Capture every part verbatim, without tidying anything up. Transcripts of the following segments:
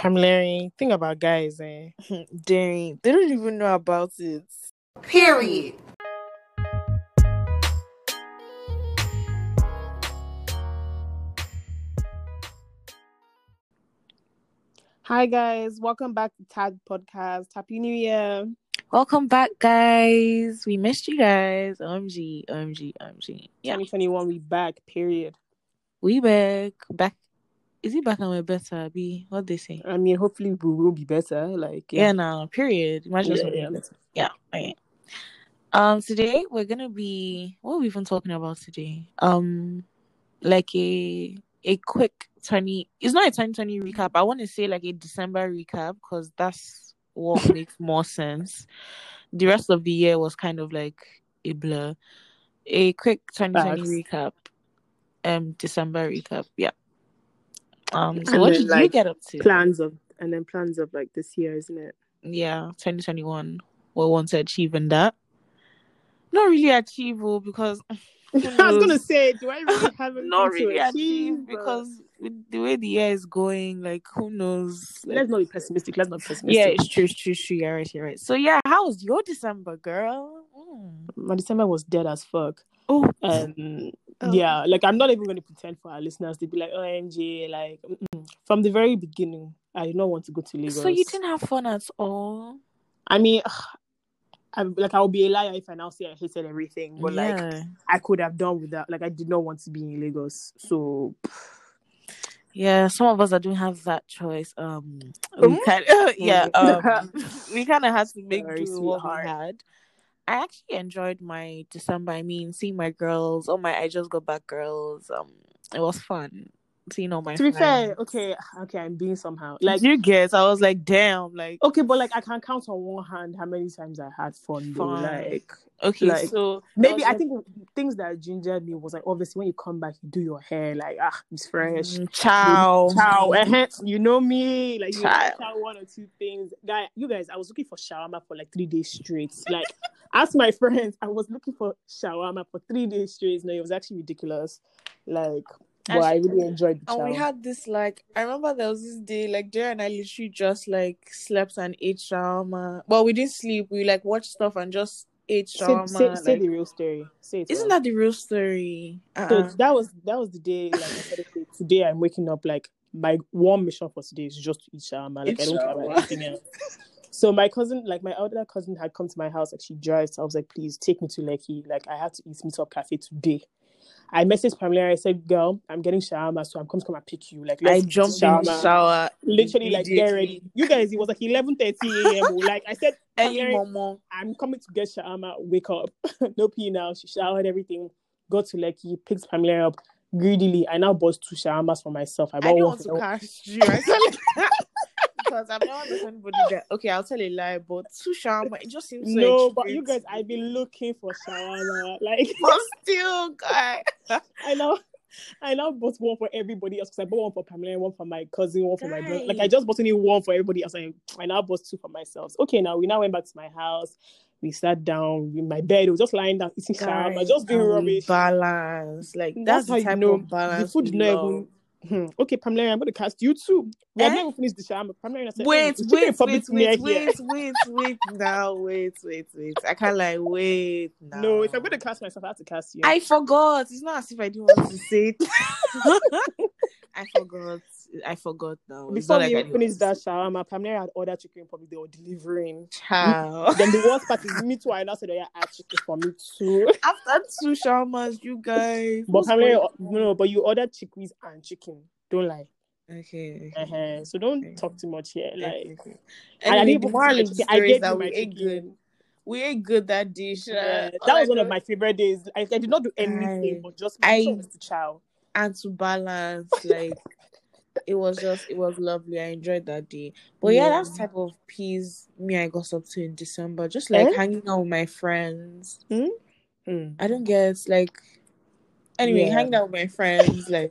Pamela, think about guys, eh? Dang, they don't even know about it. Period. Hi guys, welcome back to Tag Podcast. Happy New Year. Welcome back, guys. We missed you guys. O M G, O M G, O M G. Yeah, twenty twenty-one, we back, period. we back. Back. Is he back and we're better? Be what they say. I mean, hopefully we will be better. Like, yeah. Yeah, now, period. Imagine Yeah, us yeah. being better. Yeah, okay. Um, today we're gonna be what are we even talking about today? Um, like a a quick twenty. It's not a twenty twenty recap. I want to say like a December recap because that's what makes more sense. The rest of the year was kind of like a blur. A quick twenty twenty Facts. recap. Um, December recap. Yeah. Um. So And what then, did you like, get up to? Plans of, and then plans of like this year, isn't it? Yeah, twenty twenty-one. We want to achieve in that. Not really achieve, oh, because I was gonna say, do I really have not anything really to achieve achieve? because with the way the year is going, like who knows? Like, Let's not be pessimistic. Let's not be pessimistic. yeah, it's true, it's true, it's true. You're right, you're right. So yeah, how was your December, girl? Mm. My December was dead as fuck. Oh, Um, Oh. yeah, like I'm not even going to pretend for our listeners to be like, O M G, like mm-mm. From the very beginning, I did not want to go to Lagos. So you didn't have fun at all? I mean, I like I would be a liar if I now say I hated everything, but like Yeah. I could have done without. Like I did not want to be in Lagos, so Yeah, some of us that don't have that choice. Um, we kind yeah, um, we kind of had to make Sorry, do with what we sweetheart. had. I actually enjoyed my December. I mean, seeing my girls. Oh my! I just got back, girls. Um, it was fun seeing all my. To be friends. fair, okay, okay, I'm being somehow like you guess. I was like, damn, like okay, but like I can count on one hand how many times I had fun. Though. fun. Like okay, like, so maybe I just... think things that gingered me was like obviously when you come back, you do your hair like ah, it's fresh. Mm, ciao, ciao. Uh-huh. You know me, like you ciao. know, one or two things. Guy, you guys, I was looking for shawarma for like three days straight. Like, ask my friends, I was looking for shawarma for three days straight. No, it was actually ridiculous. Like. But I really enjoyed the And chow. we had this, like, I remember there was this day, like, Jerry and I literally just, like, slept and ate shawarma. Well, we didn't sleep. We, like, watched stuff and just ate shawarma. Say, say, like... say the real story. Say it. Isn't well. that the real story? Uh-uh. So that was that was the day, like I said, okay, today I'm waking up, like, my one mission for today is just to eat shawarma. Like, Eat I don't care about anything else. So my cousin, like, my elder cousin had come to my house, like, she drives. So I was like, please, take me to Lekki. Like, I have to eat Meetup Cafe today. I messaged Pamela. I said, "Girl, I'm getting shawarma, so I'm coming to come and pick you." Like, let's I jumped shawarma. in the shower, literally, like, get ready. You guys, it was like eleven thirty a.m. Like I said, Pamela, I'm coming to get shawarma. Wake up, no pee now. She showered, everything. Got to Lekki, picked Pamela up greedily. I now bought two shawarmas for myself. I, I bought don't one want for to cast you. I because I'm not anybody that. Okay, I'll tell a lie, but two shawarma, it just seems so no. But extreme. you guys, I've been looking for shawarma, like, but still, guy. I know. I now bought one for everybody else because I bought one for Pamela, one for my cousin, one for Guy. my brother. Like I just bought only one for everybody else. I, I now bought two for myself. Okay, now we now went back to my house. We sat down in my bed. We were just lying down eating shawarma, just doing rubbish. Balance, like that's, that's, how the type you know of balance. the food. Not even. Hmm. Okay, Pamela, I'm going to cast you too. We have Eh? not even finished the shawarma. Pamela, said, wait, oh, wait, wait, wait, wait, wait, wait, wait, now, wait, wait, wait. I can't like wait now. No, if I'm going to cast myself, I have to cast you. I forgot. It's not as if I didn't want to say it. I forgot. I forgot now. Before we like finished that shawarma, Pamela had ordered chicken republic. They were delivering. Ciao. Then the worst part is me too. I now said, "Yeah, add chicken for me too." After two shawarmas, you guys. But Pamela, no, but you ordered chickpeas and chicken. Don't lie. Okay. okay. Uh-huh. So don't okay. talk too much here. Like, okay, okay. Anyway, I didn't the moral of the I story gave is that you we my ate chicken. good. We ate good that dish. Yeah, uh, that was I one know. of my favorite days. I, I did not do anything, I, but just my I was to chow. And to balance, like it was just, it was lovely. I enjoyed that day. But yeah, Yeah. that's the type of peace me I got up to in December. Just like Eh? hanging out with my friends. Hmm? Hmm. I don't get like anyway, Yeah. hanging out with my friends, like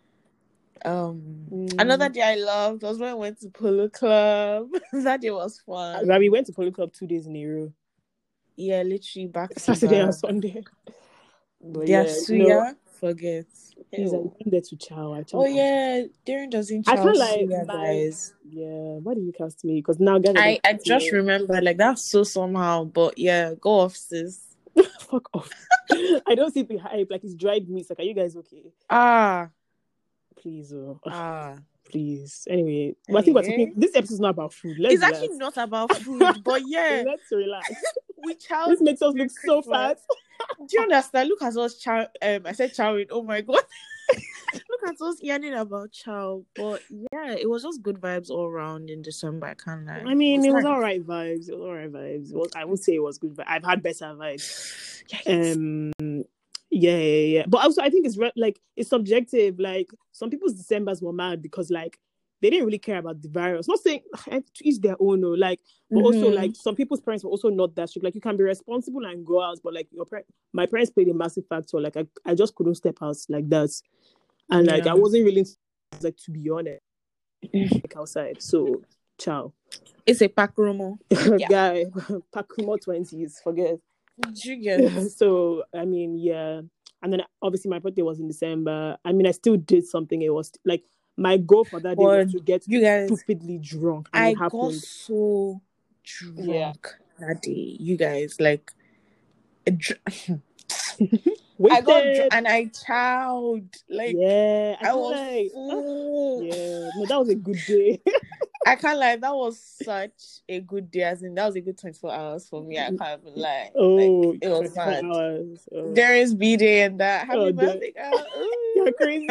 um Mm. another day I loved was when I went to Polo Club. That day was fun. Like, we went to Polo Club two days in a row. Yeah, literally back to Saturday back. and Sunday. But Their yeah, suya, no. forget. Please, I Ew. wanted to chow. I chow. Oh yeah, Darren doesn't I chow feel like suya, my guys. yeah. Why do you cast me? Because now guys are I gonna I cast just me. remember like that's so somehow, but yeah, go off, sis. Fuck off. I don't see the hype. Like it's dried meat. Like, are you guys okay? Ah, Please, oh, ah. please. Anyway, but I think we're talking. Anyway, This episode is not about food. Let's it's actually relax. not about food, but yeah, Let's relax. we chow This makes us during look so Christmas. fat. Do you understand? Look at us chow. Um, I said chowing. Oh my god. Look at us yarning about chow. But yeah, it was just good vibes all around in December. I can't lie. I mean, it was nice. all right vibes. It was all right vibes. It was, I would say it was good, but I've had better vibes. Yes. Um, yeah, yeah, yeah. But also, I think it's re- like it's subjective. Like some people's Decembers were mad because like they didn't really care about the virus. Not saying to each their own, no. Like, but also Mhm. like some people's parents were also not that strict. Like you can be responsible and go out, but like your par- my parents played a massive factor. Like I, I just couldn't step out like that, and like Yeah. I wasn't really like to be honest, like outside. So, ciao. It's a pack romo. Yeah. Guy, pack more twenties. Forget. You get So I mean, yeah. And then obviously my birthday was in December. I mean, I still did something. It was like my goal for that day But was to get you guys, stupidly drunk, and I it got happened. so drunk Yeah. that day. You guys, like, a dr- I Wasted. got drunk and I chowed. Like, yeah, I, I feel was like, full. yeah. No, that was a good day. I can't lie, that was such a good day. As in, that was a good twenty-four hours for me. I can't even lie. Oh, like, it was twenty-four mad. hours. Oh. Darren's B day and that. Happy Oh, birthday, girl. You're crazy.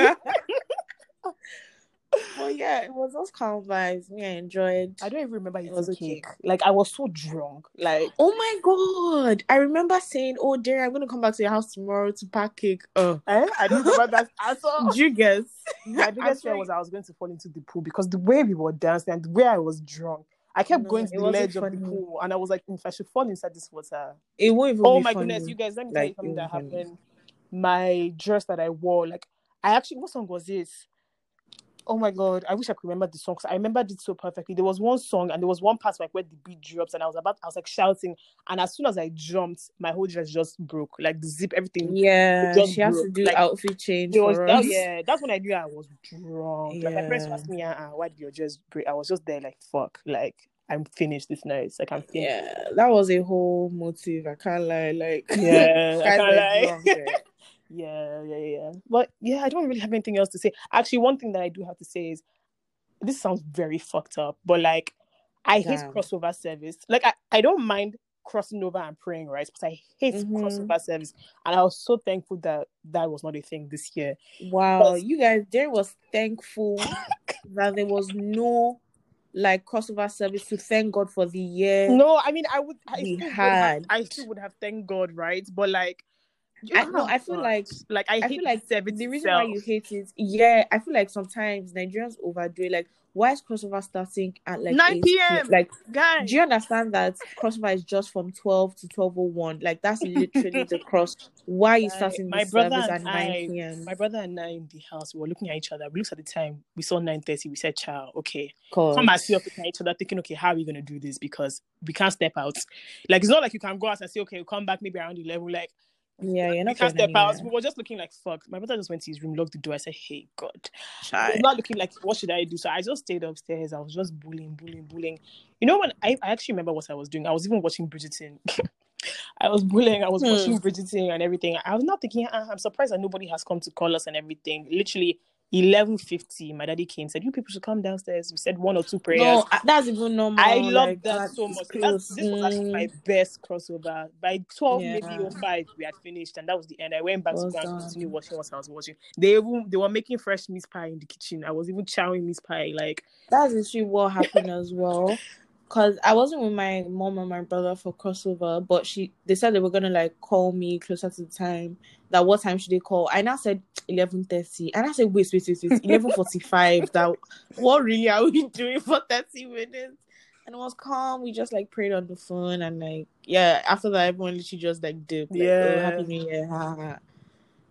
Well, yeah, it was those calm vibes. Me, I enjoyed. I don't even remember eating was cake. okay. Like I was so drunk. Like, oh my god, I remember saying, "Oh, Darren, I'm gonna come back to your house tomorrow to pack cake." Oh, eh? I don't remember that at all. Do you guess? My biggest fear was I was going to fall into the pool because the way we were dancing and the way I was drunk, I kept No, going to it the wasn't ledge of the funny. pool, and I was like, if I should fall inside this water. It won't even Oh be my funny. goodness, you guys, let me Like, tell you something it that won't be funny. happened. My dress that I wore, like, I actually, what song was this? Oh my god, I wish I could remember the song. 'Cause I remembered it so perfectly. There was one song and there was one part like where the beat drops, and I was about, I was like shouting, and as soon as I jumped, my whole dress just broke. Like the zip, everything. Yeah, just she has broke. to do Like, outfit change It was for that, us. yeah, that's when I knew I was drunk. Like my parents Yeah. asked me, uh, why did your dress break? I was just there like, fuck, like I'm finished this night. Like I'm finished. Yeah, that was a whole motive. I can't lie. Like, Yeah, I guys can't were lie. drunk, eh? Yeah, yeah, yeah. But yeah, I don't really have anything else to say. Actually, one thing that I do have to say is this sounds very fucked up, but like I hate Damn. crossover service. Like I, I don't mind crossing over and praying, right? But I hate Mhm. crossover service. And I was so thankful that that was not a thing this year. Wow, Because- you guys, there was thankful that there was no like crossover service to thank God for the year. No, I mean I would I We still would had. have I still would have thanked God, right? But like I no, I feel God. like like I, I hate feel like the service the reason why itself. you hate it, yeah, I feel like sometimes Nigerians overdo it. Like, why is crossover starting at like nine eight p.m. Like, Guys, do you understand that crossover is just from twelve to twelve oh one? Like, that's literally the cross. Why are you my, starting my the brother service and at nine I, p.m.? my brother and I in the house, we were looking at each other. We looked at the time. We saw nine thirty. We said, "Child, okay." God. Come and see us looking at each other, thinking, "Okay, how are we gonna do this?" Because we can't step out. Like it's not like you can go out and say, "Okay, we'll come back maybe around eleven." Like. Yeah, you're We not can't going step out. anywhere. We were just looking like fuck. My brother just went to his room, locked the door. I said, "Hey, God." He Child. was not looking like, what should I do? So I just stayed upstairs. I was just bullying, bullying, bullying. You know when I, I actually remember what I was doing. I was even watching Bridgerton. I was bullying. I was Hmm. watching Bridgerton and everything. I was not thinking. "Ah, I'm surprised that nobody has come to call us and everything." Literally eleven fifty. My daddy came and said, "You people should come downstairs." We said one or two prayers. No, uh, that's even normal. I love like, that that's so much. close. That's, this was actually Mm, my best crossover. By twelve, Yeah. maybe or five, we had finished, and that was the end. I went back to well go and done. continue watching what I was watching. They even they were making fresh meat pie in the kitchen. I was even chowing meat pie. Like That's actually what happened as well. Cause I wasn't with my mom and my brother for crossover, but she they said they were gonna like call me closer to the time. That what time should they call? I now said eleven thirty, and I said wait, wait, wait, wait, eleven forty five. That what really are we doing for thirty minutes? And it was calm. We just like prayed on the phone, and like yeah. After that, everyone literally just like dipped. Like, Yeah. oh, happy New Year, ha ha.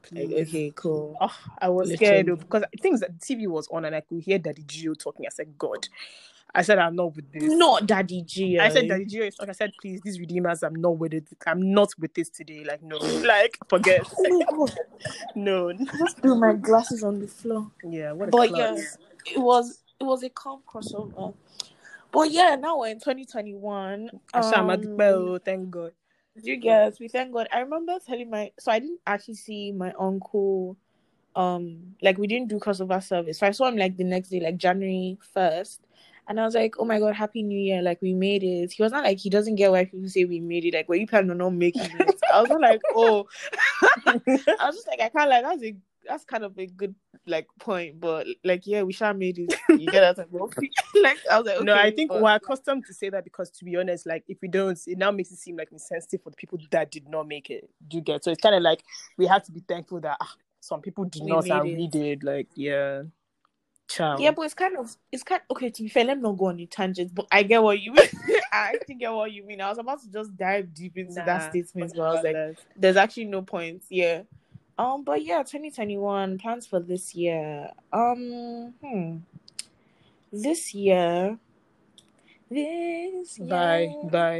Like, please. okay, cool. Oh, I was Literally. scared though, because things that T V was on and I could hear Daddy Gio talking. I said, God. I said, I'm not with this. Not Daddy Gio. I said, Daddy Gio is like I said, please, these redeemers, I'm not with it. I'm not with this today. Like, no. Like, forget. Oh my God. No. I just threw my glasses on the floor. Yeah, what a But class. yeah, it was it was a calm crossover. But yeah, now we're in twenty twenty-one. Asham Um, Adikpe, thank God. you guys, we thank God. I remember telling my so I didn't actually see my uncle. Um, like we didn't do crossover service, so I saw him like the next day, like January first, and I was like, "Oh my God, Happy New Year! Like we made it." He was not like he doesn't get why people say we made it. Like, were you planning on not making it? I was not like, "Oh," I was just like, I can't like that's a that's kind of a good like point, but like yeah, we shall made it. You get that? Like I was like, okay, no, I think but... we're accustomed to say that because, to be honest, like if we don't, it now makes it seem like insensitive for the people that did not make it. Do you get? So it's kind of like we have to be thankful that ah, some people did We not made and it. we did. Like yeah, ciao. Yeah, but it's kind of it's kind okay. To be fair, let me not go on the tangent, but I get what you mean. I actually get what you mean. I was about to just dive deep into Nah, that statement, but I was like, that. there's actually no point. Yeah. Um, but yeah, twenty twenty-one plans for this year. Um, hmm. This year. This year. Bye, bye,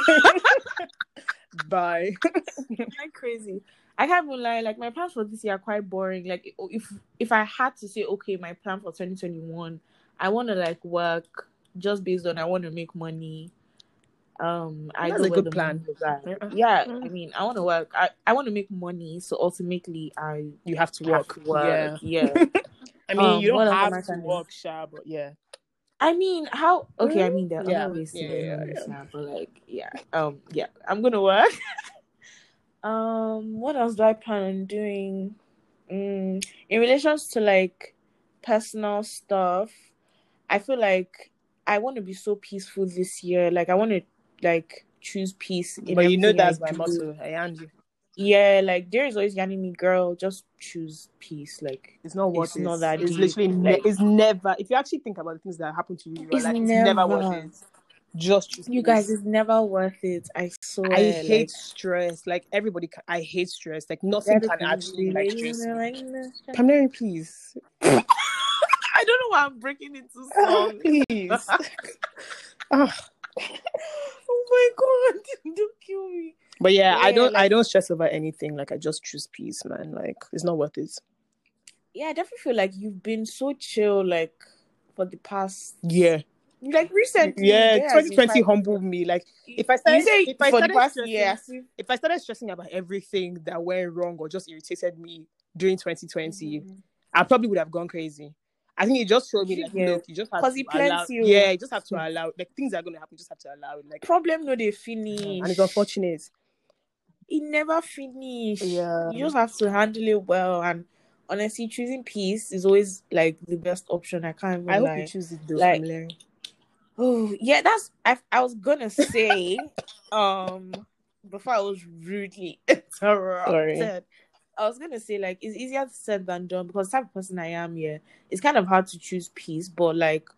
bye. I'm crazy. I can't even lie. Like my plans for this year are quite boring. Like if if I had to say, okay, my plan for twenty twenty-one, I want to like work just based on I want to make money. Um, I That's know a where good the plan. money is at. Yeah. Yeah, Yeah. I mean, I want to work. I, I want to make money. So ultimately, I You have to have work. to work. Yeah. Yeah. I mean, Um, you don't what else am have I to trying to- work, Sha, but yeah. I mean, how? Okay, I mean there are Yeah, other ways to yeah, get yeah, money, yeah. yeah, but like, yeah, um, yeah, I'm gonna work. um, what else do I plan on doing? Mm, in relations to like personal stuff, I feel like I want to be so peaceful this year. Like I want to like choose peace in But you know everything that's I my do. motto. I am you. Yeah, like there is always yanning me, girl. Just choose peace. Like It's not worth it's it. not that It's deep. literally ne- Like it's never. If you actually think about the things that happen to you, you're it's like it's never worth never. it. Just choose You peace. guys, it's never worth it. I swear. I hate like, stress. Like everybody, can, I hate stress. Like nothing can actually like stress me. I Pamela, please, don't know why I'm breaking into song. please. Ah. Oh my God! Don't kill me. But yeah, I Yeah, don't. I like- don't stress over anything. Like I just choose peace, man. Like it's not worth it. Yeah, I definitely feel like you've been so chill, like for the past Yeah. like recently. Yeah, there has twenty been twenty quite- humbled me. Like if I You started, say if I for the started past stressing, year, as if- if I started stressing about everything that went wrong or just irritated me during twenty twenty, Mhm. I probably would have gone crazy. I think it just showed me like, Yeah. look, you just have 'Cause to it plants allow. you. Yeah, you just have to allow. Like things are gonna happen, you just have to allow it. Like problem no they finish, and it's unfortunate. It never finish. Yeah. You just have to handle it well, and honestly, choosing peace is always like the best option. I can't even I hope lie. you choose it though, Like- family. Oh yeah, that's I. I was gonna say, um, before I was rudely interrupted. I was gonna say like it's easier said than done because the type of person I am. Yeah, it's kind of hard to choose peace, but like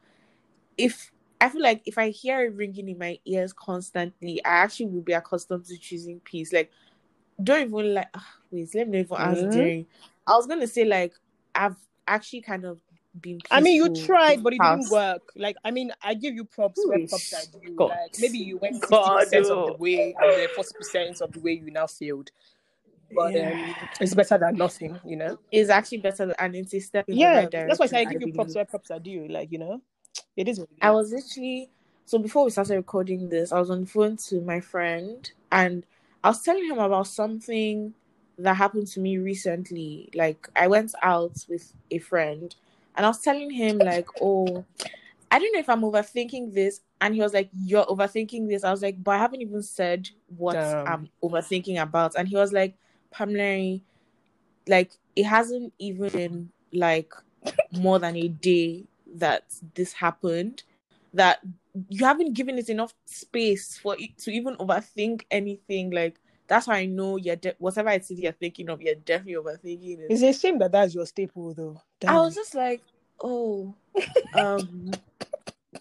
if I feel like if I hear it ringing in my ears constantly, I actually will be accustomed to choosing peace. Like, don't even like. ah, wait, let me not even ask Mhm. during. I was gonna say like I've actually kind of been. I mean, you peaceful tried, but it didn't past- work. Like, I mean, I give you props where Wish. props are due. God. Like, maybe you went sixty God, percent of oh. the way, and then forty percent of the way you now failed. But Yeah. um, it's better than nothing, you know. It's actually better than, and it's a step in the Yeah, right direction. that's why I say I give you believe. props where props are due. Like, you know, it is. What it I is. was literally so before we started recording this, I was on the phone to my friend and I was telling him about something that happened to me recently. Like I went out with a friend and I was telling him like, oh, I don't know if I'm overthinking this. And he was like, you're overthinking this. I was like, but I haven't even said what Damn. I'm overthinking about. And he was like, Pamela, like it hasn't even been like more than a day that this happened, that you haven't given it enough space for it to even overthink anything. Like that's how I know you're de- whatever it is you're thinking of, you're definitely overthinking it. It's a shame that that's your staple, though. Damn. I was just like, oh, um,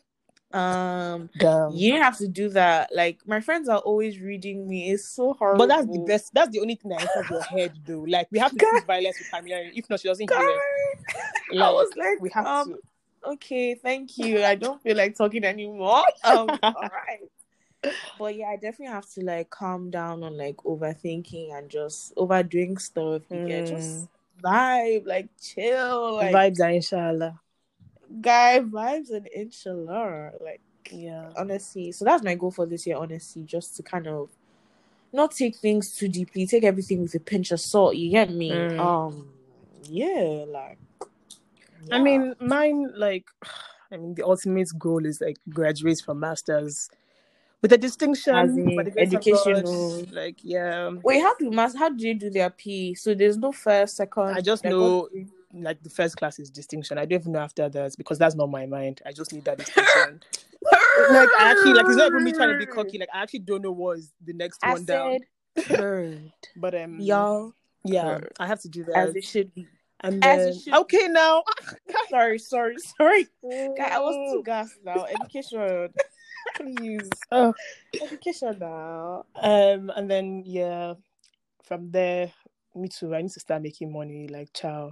Um, Damn. you didn't have to do that. Like my friends are always reading me. It's so horrible. But that's the best. That's the only thing that enters your head, though. Like we have to put violence with familiarity. If not, she doesn't hear it. I Like, was like, we have um, to. okay, thank you. I don't feel like talking anymore. Um, all right. But yeah, I definitely have to like calm down on like overthinking and just overdoing stuff. You get Mm. just vibe, like chill, like Vibes are inshallah. guy vibes and inshallah. Like Yeah. honestly, so that's my goal for this year. Honestly, just to kind of not take things too deeply, take everything with a pinch of salt. You get me? Mm. Um, yeah, like. Yeah. I mean, mine, like, I mean, the ultimate goal is like graduate from masters with a distinction. As in by the grace of educational. God. Like, yeah. Wait, how do mas- How do they do their P? So there's no first, second. I just like, know, what- like, the first class is distinction. I don't even know after that because that's not my mind. I just need that distinction. Like, I actually, like, it's not even me trying to be cocky. Like, I actually don't know what is the next I one down. said third. But um, Y'all, yeah, third. I have to do that. As it should be. And As then, it should okay, now. Sorry, sorry, sorry. Guy, I was too gassed now. Education. Please. Oh. Education now. Um, and then, yeah, from there, me too. I need to start making money. Like, ciao.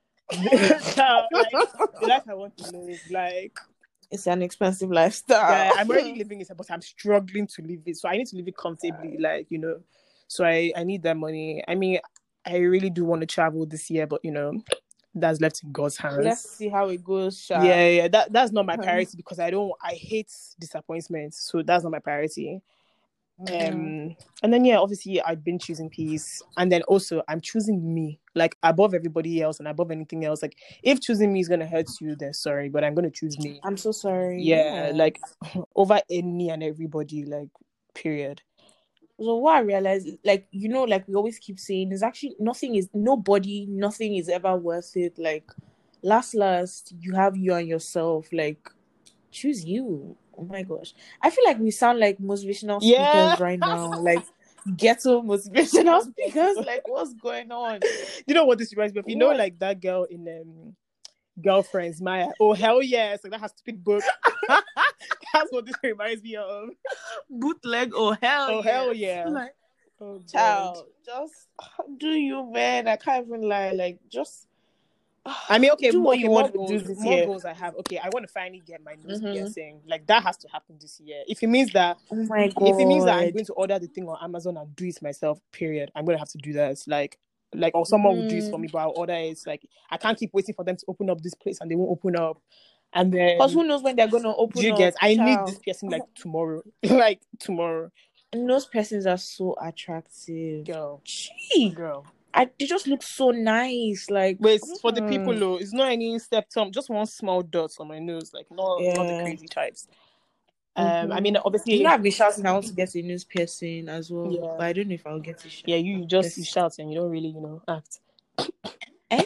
Ciao. Like, the life I want to live. Like, it's an expensive lifestyle. Yeah, I'm already living it, but I'm struggling to live it. So I need to live it comfortably, like, you know. So I, I need that money. I mean, I really do want to travel this year, but, you know, that's left in God's hands. Let's see how it goes, Sha. Yeah, yeah. That, that's not my priority because I don't, I hate disappointment. So that's not my priority. Mm-hmm. Um, and then, yeah, obviously I've been choosing peace. And then also I'm choosing me, like, above everybody else and above anything else. Like, if choosing me is going to hurt you, then sorry, but I'm going to choose me. I'm so sorry. Yeah, yeah, like, over any and everybody, like, period. So what I realized, like, you know, like we always keep saying, is actually nothing is, nobody, nothing is ever worth it. Like, last, last, you have you and yourself. Like, choose you. Oh my gosh. I feel like we sound like motivational speakers yeah. right now. Like, ghetto motivational speakers. Like, what's going on? You know what this reminds me of? You know, like that girl in um, Girlfriends, Maya. Oh, hell yes. Like, that has stupid book. That's what this reminds me of. Bootleg, oh hell oh yeah. hell yeah. Like, oh, child, just do you, man. I can't even lie. Like, just I mean, okay, do what okay, you more want goals, to do this more year. goals I have. Okay, I want to finally get my nose Mm-hmm. piercing. Like, that has to happen this year. If it means that, oh my god, if it means that I'm going to order the thing on Amazon and do it myself, period, I'm going to have to do that. Like, like, or someone mm. will do it for me, but I'll order it. Like, I can't keep waiting for them to open up this place and they won't open up. And then, because who knows when they're gonna open? Do you up, get? I child. need this piercing like tomorrow, like tomorrow. And those persons are so attractive, girl. Gee, girl. I they just look so nice. Like, wait, mm-hmm. for the people, though, it's not any septum, just one small dot on my nose, like not yeah. not the crazy types. Mm-hmm. Um, I mean, obviously, you know, I've been shouting I want to get a nose piercing as well, yeah. but I don't know if I'll get it. Shout. Yeah, you just you shout and you don't really, you know, act. eh?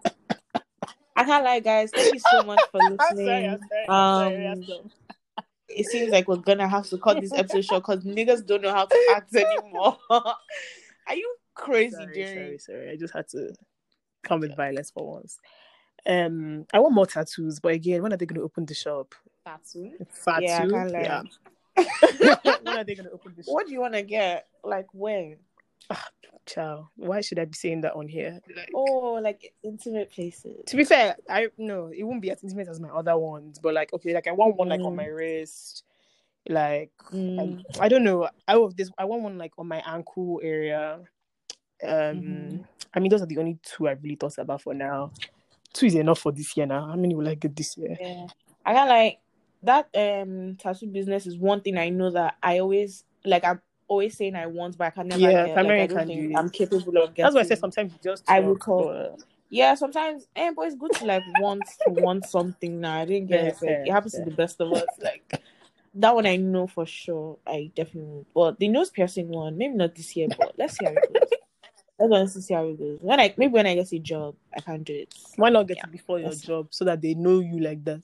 I can't lie, guys. Thank you so much for listening. I'm sorry, I'm sorry, I'm um, sorry, it seems like we're gonna have to cut this episode short because niggas don't know how to act anymore. Are you crazy, sorry, Jerry? Sorry, sorry. I just had to come with violence for once. Um, I want more tattoos, but again, when are they going to open the shop? Tattoo? Tattoo? Yeah, I can't lie. Yeah. When are they going to open the shop? What do you want to get? Like, where? Ah, child, why should I be saying that on here? Like, oh, like intimate places. To be fair, I no, it won't be as intimate as my other ones, but like, okay, like I want one mm. like on my wrist, like mm. I, I don't know. I want this. I want one like on my ankle area. Um, mm-hmm. I mean, those are the only two I've really thought about for now. Two is enough for this year now. How many will I get this year? Yeah, I got like that. Um, tattoo business is one thing I know that I always like. I'm always saying I want, but I can never yeah, get. Like, I don't can think do I'm capable of getting. That's why I said sometimes you just. I will call. But... Yeah, sometimes. Eh, but it's good to like want to want something now. I didn't get yeah, it. Like, fair, it happens fair. to the best of us. Like that one, I know for sure. I definitely. But the nose piercing one, maybe not this year, but let's see how it goes. Let's see how it goes. When I maybe when I get a job, I can do it. Why not get yeah, it before your job so that they know you like that?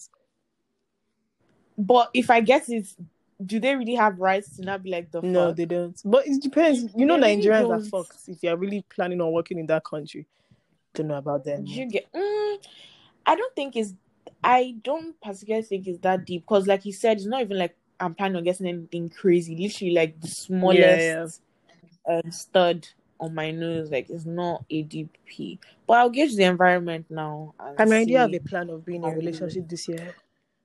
But if I get it, do they really have rights to not be like the fuck? No, they don't. But it depends. You know, they Nigerians really are fucked. If you're really planning on working in that country, don't know about them. You get. Mm, I don't think it's. I don't particularly think it's that deep because, like you said, it's not even like I'm planning on getting anything crazy. Literally, like the smallest Yeah, um, stud on my nose. Like it's not a deep pee. But I'll gauge the environment now and I mean, do you have a see. plan of being in a how it relationship this year?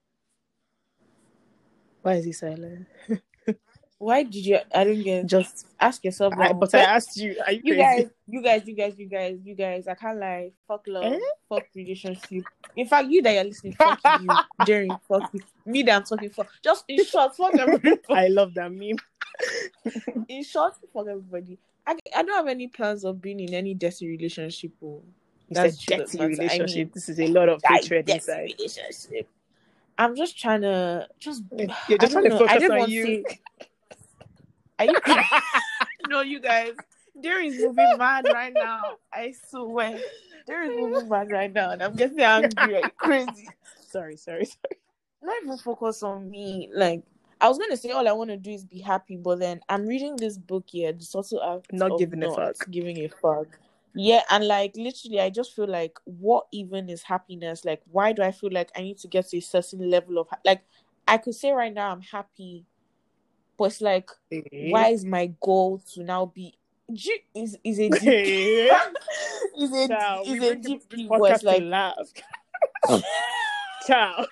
Why is he silent? Why did you? I don't get. Just, Ask yourself I, now. but I asked you, are you You crazy? guys, you guys, you guys, you guys, you guys. I can't lie. Fuck love. Eh? Fuck relationship. In fact, you that you're listening, fuck you. Daring, fuck you. Me that I'm talking for. Just in short, fuck everybody. I love that meme. In short, fuck everybody. I, I don't have any plans of being in any dirty relationship. Oh. You That's said just dirty the matter. I relationship. mean, This is a lot of that hatred dirty inside. relationship. I'm just trying to just. You're just I trying don't to know. I focus didn't on want you. to say. Are you? No, you guys. There is moving mad right now. I swear. There is moving mad right now, and I'm getting angry. Like crazy. Sorry, sorry, sorry. Not even focus on me. Like I was gonna say, all I want to do is be happy, but then I'm reading this book here. The subtle act Not of giving a not fuck. giving a fuck. Yeah, and like literally, I just feel like, what even is happiness? Like, why do I feel like I need to get to a certain level of ha- like? I could say right now I'm happy, but it's like, Eh? why is my goal to now be? G- is is a deep Eh? is a Ciao. is We a bring the deep this but podcast it's like to laugh. Ciao.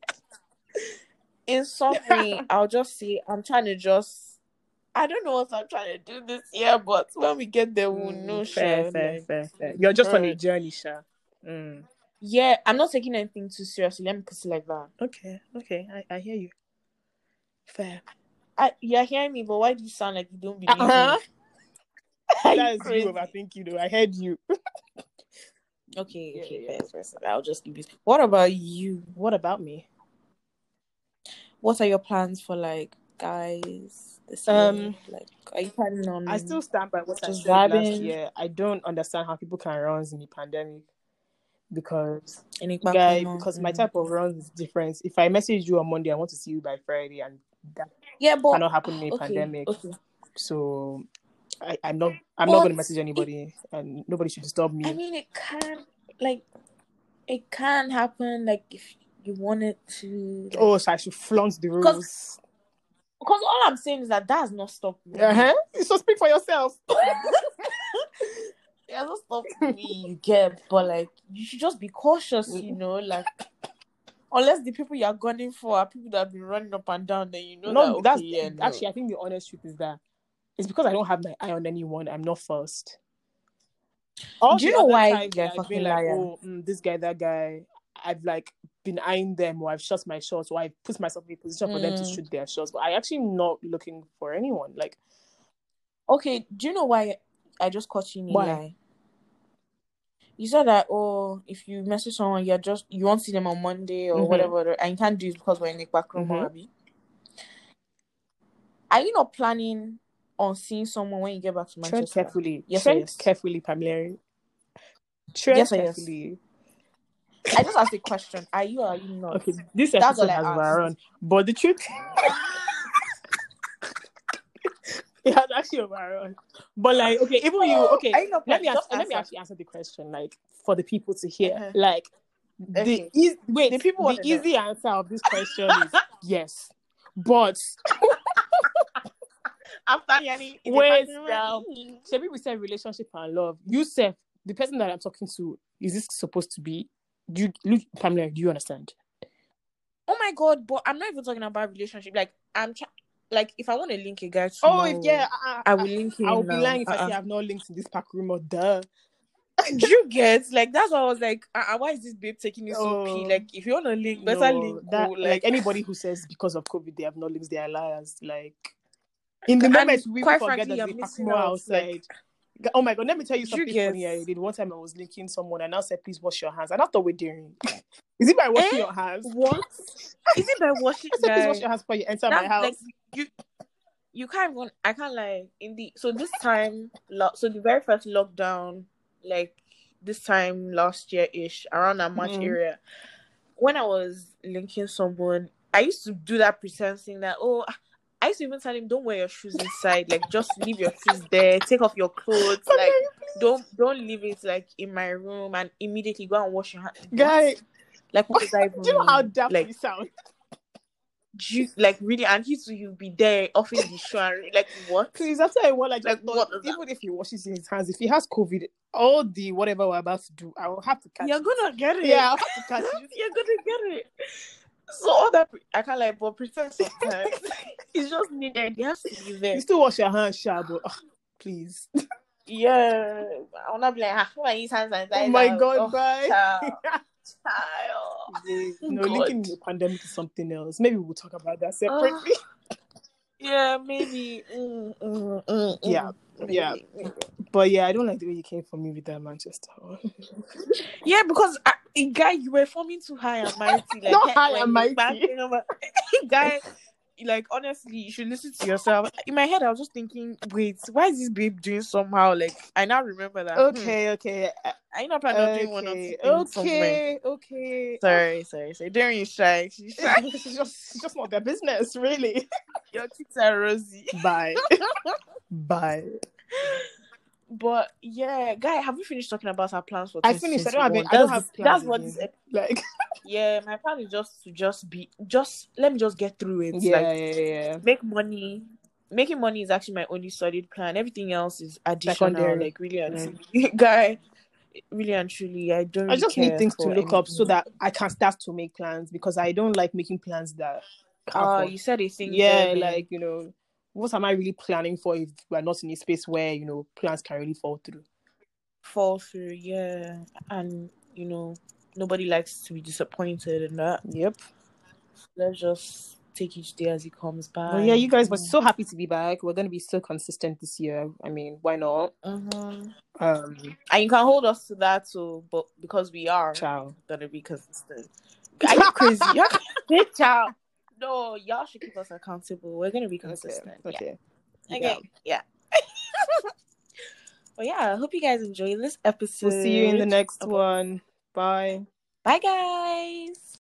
in summary, I'll just say I'm trying to just I don't know what I'm trying to do this year, but when we get there, we'll know. Mm, fair, Sure, fair, like, fair, fair. You're just on a heard. journey, Sha. Mm. Yeah, I'm not taking anything too seriously. Let me put it like that. Okay, okay. I, I hear you. Fair. I, you're hearing me, but why do you sound like you don't believe Uh-huh. me? Are you That is crazy? you overthinking, you know. I heard you. Okay, Yeah, okay, yeah. fair, fair, fair. I'll just give you. What about you? What about me? What are your plans for like guys this year? Um, Like, are you planning on I still stand by what I just said last vibing? year. I don't understand how people can run in the pandemic because, Any guy, background? because my Mm. type of run is different. If I message you on Monday, I want to see you by Friday, and that Yeah, but cannot happen in a okay, pandemic. okay. So I, I'm not. I'm not But going to message it, anybody, and nobody should disturb I me. mean, it can like it can happen. Like if you want it to. Like, Oh, so I should flaunt the because rules. because all I'm saying is that that has not stopped me. Uh huh. So speak for yourself. It has not stopped me. You get, but like you should just be cautious. You know, like. Unless the people you're gunning for are people that have been running up and down, then you know No, that okay, that's yeah, no. actually. I think the honest truth is that it's because I don't have my eye on anyone. I'm not first. All Do you the know other why times you're a I've fucking been like, liar? oh, mm, this guy, that guy, I've like been eyeing them, or I've shot my shots, or I've put myself in a position for them to Mm. shoot their shots. But I actually not looking for anyone. Like, Okay, do you know why I just caught you in a why? lie? You said that, oh, if you message someone, you're just you won't see them on Monday or Mhm. whatever, and you can't do it because we're in a back room, Mhm. Abi. Are you not planning on seeing someone when you get back to Tread Manchester? carefully. Yes or Tread yes? carefully, Pamela. Tread Yes or yes? carefully. I just asked a question. Are you or are you not? Okay, this That's episode all I has asked. overrun, but the truth, it has actually overrun. But like, okay, even you, okay, Are you not let me planning? ask, Just let me answer. actually answer the question, like for the people to hear. Uh-huh. Like, the Okay. easy, wait, The people the want to know. easy answer of this question is yes, but After Yanni, wait now. Shebi, we said relationship and love. You said the person that I'm talking to, is this supposed to be? Do you look, Pamela? Do you understand? Oh my god! But I'm not even talking about relationship. Like I'm trying. Like if I want to link a guy Oh, tomorrow, if yeah, I, I I, will link him. I'll be now. lying if I Uh-uh. say I've not linked in this pack room or duh. Do you get like that's why I was like, uh-uh, why is this babe taking it so Oh, p? Like if you want to link, better no, link. that oh, like, like anybody who says because of COVID they have not linked, they are liars. Like in the and moment we quite forget frankly, that you're the pack missing more out. outside. Like, oh my god, let me tell you do you something get funny I did. One time I was linking someone and I said, please wash your hands. And I thought we're doing. Is it by washing Eh? your hands? what? Is it by washing? I said, please wash Guy? your hands before you enter That my house. like you, you can't even. I can't lie. In the so this time, lo- so the very first lockdown, like this time last year ish, around that March Mhm. area, when I was linking someone, I used to do that pretense thing that oh. I used to even tell him, don't wear your shoes inside. Like, just leave your shoes there. Take off your clothes. Come Like, here, don't don't leave it like in my room and immediately go and wash your hands. Guy, Like, what does that even Do you know how mean? daft Like, you sound? you, like really, and he too, you'll be there offering the show, and like what? Please, after a while, I just Like, thought, what does that even if he washes his hands, if he has COVID, all the whatever we're about to do, I will have to catch You're it. gonna get it. Yeah, I'll have to catch it. You're gonna get it. So all that I can't like, but pretend sometimes it's just needed. It has to be there. You still wash your hands, Sha, but ugh, please. Yeah, I'll not be like, ah, my hands and Oh my God, oh, bye. Child, child. Yeah, no, God. linking the pandemic to something else. Maybe we'll talk about that separately. Uh, yeah, maybe. Mm, mm, mm, yeah, mm, maybe, yeah. maybe. But yeah, I don't like the way you came for me with that Manchester. Yeah, because I, guy, you were forming too high and mighty. Like, Not high when and you mighty. back, you know, but, guy, like honestly, you should listen to yourself. In my head, I was just thinking, wait, why is this babe doing somehow? Like, I now remember that. Okay, hmm, okay. I know I'm not doing one or two Okay, things somewhere. okay, okay. Sorry, sorry, sorry. During shy, she's shy. It's just, it's just not their business, really. Your kids are rosy. Bye. Bye. But yeah, guy, have we finished talking about our plans for I finished. I don't have. twenty twenty-one? I don't That's have the- plans That's what again. this. ep- Like. Yeah, my plan is just to just be just let me just get through it. Yeah, Like yeah, yeah. make money. Making money is actually my only solid plan. Everything else is additional. Secondary. Like really and Mm. truly, guy. Really and truly, I don't. I Really just care need things to for look up anything. so that I can start to make plans because I don't like making plans that. Ah, have you said a thing. yeah, there, man. like you know, what am I really planning for if we're not in a space where you know plans can really fall through? Fall through, yeah, and you know nobody likes to be disappointed in that. Yep. Let's just take each day as it comes by. Well, yeah, you guys were Mm. so happy to be back. We're gonna be so consistent this year. I mean, why not? Mhm. Um, And you can hold us to that too, but because we are ciao. gonna be consistent. Are you crazy? You're child. No, y'all should keep us accountable. We're gonna be consistent. Okay. Yeah. Okay. Yeah. Well, yeah. I hope you guys enjoy this episode. We'll see you in the next Okay. one. Bye. Bye, guys.